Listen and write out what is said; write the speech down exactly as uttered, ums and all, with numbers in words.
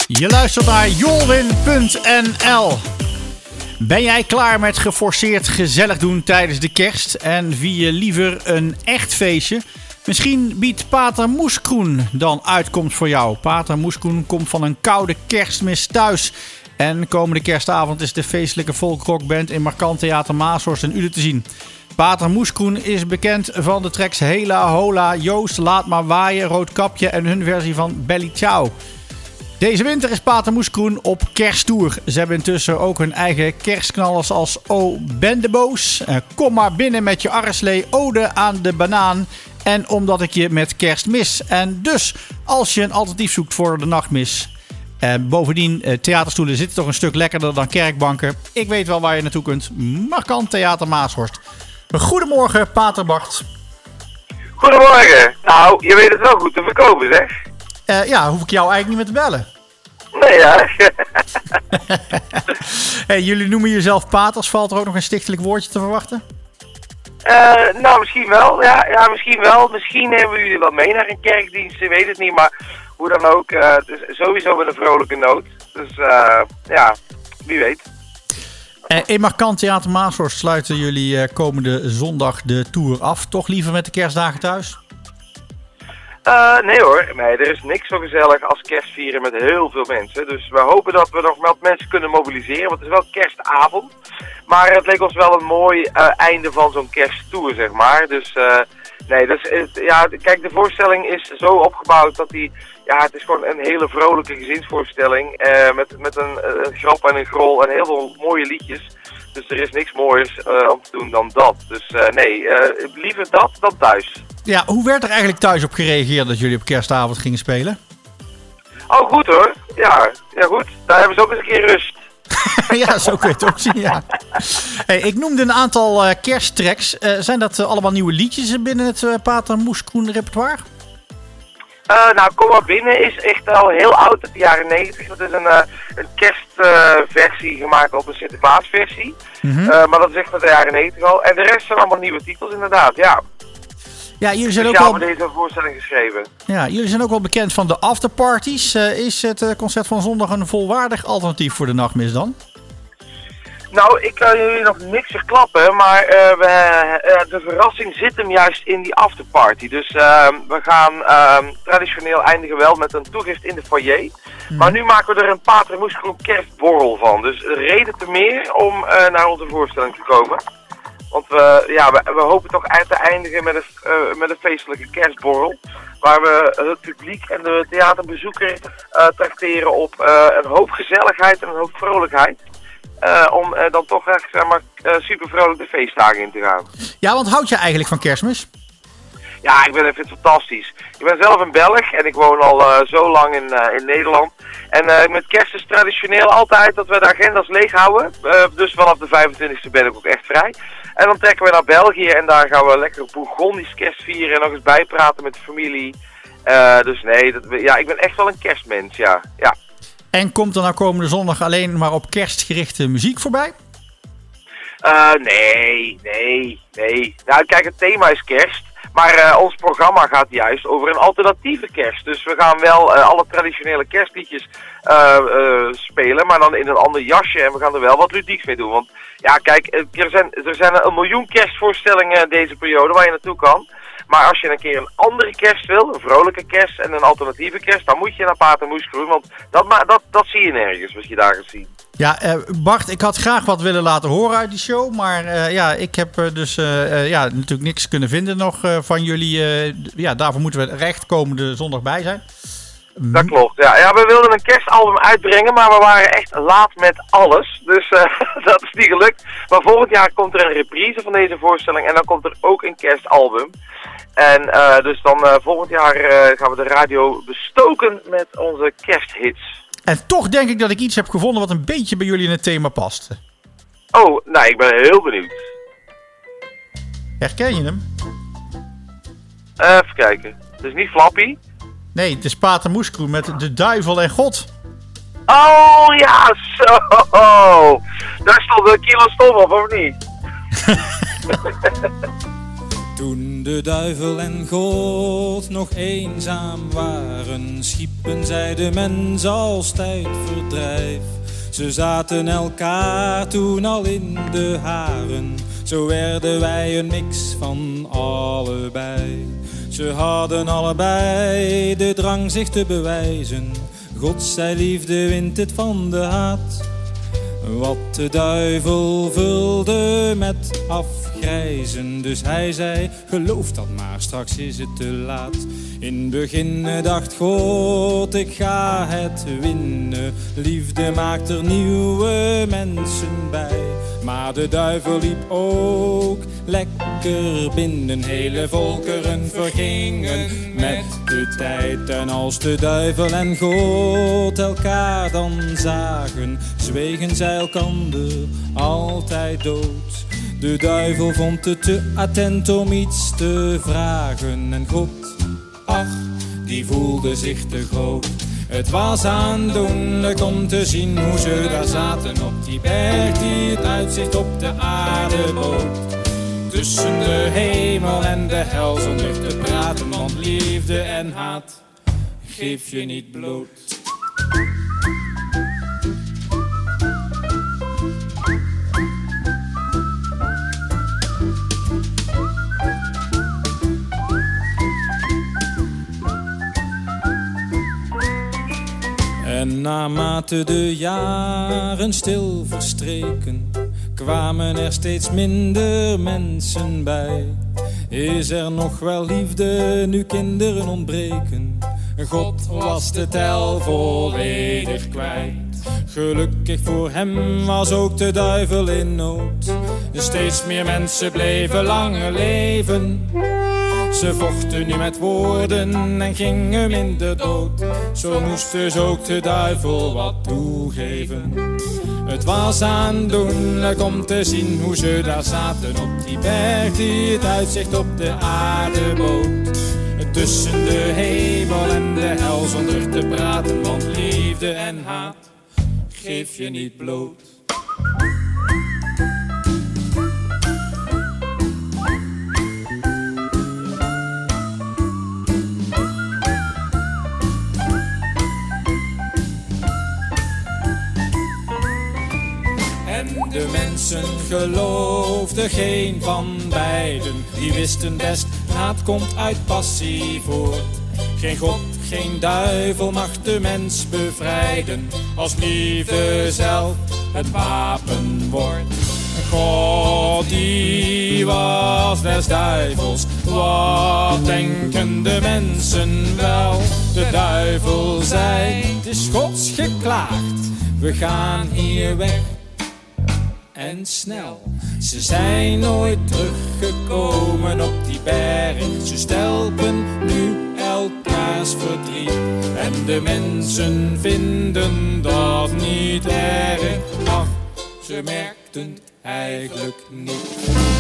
Je luistert naar Jolwin punt n l. Ben jij klaar met geforceerd gezellig doen tijdens de kerst en vier je liever een echt feestje? Misschien biedt Pater Moeskroen dan uitkomst voor jou. Pater Moeskroen komt van een koude kerstmis thuis. En komende kerstavond is de feestelijke folkrockband in Markant Theater Maashorst in Uden te zien. Pater Moeskroen is bekend van de tracks Hela, Hola, Joost, Laat maar waaien, Roodkapje en hun versie van Belly Ciao. Deze winter is Pater Moeskroen op kersttour. Ze hebben intussen ook hun eigen kerstknallers als O Bendeboos, Kom maar binnen met je arreslee, Ode aan de banaan en Omdat ik je met kerst mis. En dus, als je een alternatief zoekt voor de nachtmis. Uh, bovendien, uh, theaterstoelen zitten toch een stuk lekkerder dan kerkbanken. Ik weet wel waar je naartoe kunt. Markant Theater Maashorst. Goedemorgen, Pater Bart. Goedemorgen. Nou, je weet het wel goed te verkopen, zeg. Uh, ja, hoef ik jou eigenlijk niet meer te bellen. Nee, ja. Hey, jullie noemen jezelf paters. Valt er ook nog een stichtelijk woordje te verwachten? Uh, nou, misschien wel. Ja, ja, misschien wel. Misschien nemen jullie wel mee naar een kerkdienst. Ik weet het niet, maar hoe dan ook. Uh, het is sowieso met een vrolijke noot. Dus uh, ja, wie weet. Uh, in Markant Theater Maashorst sluiten jullie uh, komende zondag de tour af. Toch liever met de kerstdagen thuis? Uh, nee hoor, nee, er is niks zo gezellig als kerstvieren met heel veel mensen. Dus we hopen dat we nog wat mensen kunnen mobiliseren, want het is wel kerstavond. Maar het leek ons wel een mooi uh, einde van zo'n kersttour, zeg maar. Dus uh, nee, dus, het, ja, kijk, de voorstelling is zo opgebouwd dat die, ja, het is gewoon een hele vrolijke gezinsvoorstelling. Uh, met met een, een grap en een grol en heel veel mooie liedjes. Dus er is niks moois uh, om te doen dan dat. Dus uh, nee, uh, liever dat dan thuis. Ja, hoe werd er eigenlijk thuis op gereageerd dat jullie op kerstavond gingen spelen? Oh, goed hoor. Ja, ja goed. Daar hebben ze ook eens een keer rust. Ja, zo kun je het ook zien, ja. Hey, ik noemde een aantal uh, kersttracks. Uh, zijn dat uh, allemaal nieuwe liedjes binnen het uh, Pater Moeskroen repertoire? Uh, nou, Kom maar binnen is echt al heel oud, uit de jaren negentig. Dat is een, uh, een kerstversie uh, gemaakt op een Sinterklaasversie. Mm-hmm. uh, maar dat is echt uit de jaren negentig al. En de rest zijn allemaal nieuwe titels inderdaad, ja. Ja, jullie zijn Speciaal ook wel... voor deze voorstelling geschreven. Ja, jullie zijn ook wel bekend van de afterparties. Uh, is het uh, concert van zondag een volwaardig alternatief voor de nachtmis dan? Nou, ik kan jullie nog niks verklappen, maar uh, we, uh, de verrassing zit hem juist in die afterparty. Dus uh, we gaan uh, traditioneel eindigen wel met een toegift in de foyer. Hmm. Maar nu maken we er een Pater Moeskroen kerstborrel van. Dus reden te meer om uh, naar onze voorstelling te komen. Want we, ja, we, we hopen toch uit te eindigen met een, uh, met een feestelijke kerstborrel. Waar we het publiek en de theaterbezoeker uh, trakteren op uh, een hoop gezelligheid en een hoop vrolijkheid. Uh, om uh, dan toch echt zeg maar, uh, super vrolijk de feestdagen in te gaan. Ja, want houd je eigenlijk van kerstmis? Ja, ik, ben, ik vind het fantastisch. Ik ben zelf een Belg en ik woon al uh, zo lang in, uh, in Nederland. En uh, met kerst is traditioneel altijd dat we de agendas leeg houden. Uh, dus vanaf de vijfentwintigste ben ik ook echt vrij. En dan trekken we naar België en daar gaan we lekker Bourgondisch kerst vieren en nog eens bijpraten met de familie. Uh, dus nee, dat, ja, ik ben echt wel een kerstmens, ja. ja. En komt er nou komende zondag alleen maar op kerstgerichte muziek voorbij? Uh, nee, nee, nee. Nou, kijk, het thema is kerst. Maar uh, ons programma gaat juist over een alternatieve kerst. Dus we gaan wel uh, alle traditionele kerstliedjes uh, uh, spelen, maar dan in een ander jasje. En we gaan er wel wat ludieks mee doen. Want ja, kijk, er zijn, er zijn een miljoen kerstvoorstellingen deze periode waar je naartoe kan. Maar als je een keer een andere kerst wil, een vrolijke kerst en een alternatieve kerst, dan moet je naar Pater Moeskroen. Want dat, dat, dat zie je nergens, wat je daar gaat zien. Ja, uh, Bart, ik had graag wat willen laten horen uit die show. Maar uh, ja, ik heb uh, dus uh, uh, ja, natuurlijk niks kunnen vinden nog uh, van jullie. Uh, ja, daarvoor moeten we recht komende zondag bij zijn. Dat klopt, ja. ja. We wilden een kerstalbum uitbrengen, maar we waren echt laat met alles. Dus uh, dat is niet gelukt. Maar volgend jaar komt er een reprise van deze voorstelling en dan komt er ook een kerstalbum. En uh, dus dan uh, volgend jaar uh, gaan we de radio bestoken met onze kersthits. En toch denk ik dat ik iets heb gevonden wat een beetje bij jullie in het thema past. Oh, nou, ik ben heel benieuwd. Herken je hem? Uh, even kijken. Het is niet Flappy. Nee, het is Pater Moeskroen met De Duivel en God. Oh, ja, zo. Daar stond een kilo stof op, of niet? Toen de duivel en God nog eenzaam waren, schiepen zij de mens als tijdverdrijf. Ze zaten elkaar toen al in de haren, zo werden wij een mix van allebei. Ze hadden allebei de drang zich te bewijzen, God zij liefde wint het van de haat. Wat de duivel vulde met afgrijzen, dus hij zei, geloof dat maar, straks is het te laat. In begin dacht God, ik ga het winnen, liefde maakt er nieuwe mensen bij. Maar de duivel liep ook lekker binnen, hele volkeren vergingen met de tijd. En als de duivel en God elkaar dan zagen, zwegen zij elkander altijd dood. De duivel vond het te attent om iets te vragen, en God, ach, die voelde zich te groot. Het was aandoenlijk om te zien hoe ze daar zaten op die berg die het uitzicht op de aarde bood. Tussen de hemel en de hel zonder te praten, want liefde en haat geef je niet bloot. En naarmate de jaren stil verstreken, kwamen er steeds minder mensen bij. Is er nog wel liefde nu kinderen ontbreken? God was de tel volledig kwijt. Gelukkig voor hem was ook de duivel in nood. Steeds meer mensen bleven langer leven. Ze vochten nu met woorden en gingen minder dood. Zo moest dus ook de duivel wat toegeven. Het was aandoenlijk om te zien hoe ze daar zaten op die berg die het uitzicht op de aarde bood. Tussen de hemel en de hel zonder te praten, want liefde en haat geef je niet bloot. De mensen geloofden geen van beiden, die wisten best, haat komt uit passie voort. Geen God, geen duivel mag de mens bevrijden, als liefde zelf het wapen wordt. God die was des duivels, wat denken de mensen wel? De duivel zei, het is Gods geklaagd, we gaan hier weg. En snel, ze zijn nooit teruggekomen op die berg. Ze stelpen nu elkaars verdriet. En de mensen vinden dat niet erg. Ach, ze merkten het eigenlijk niet.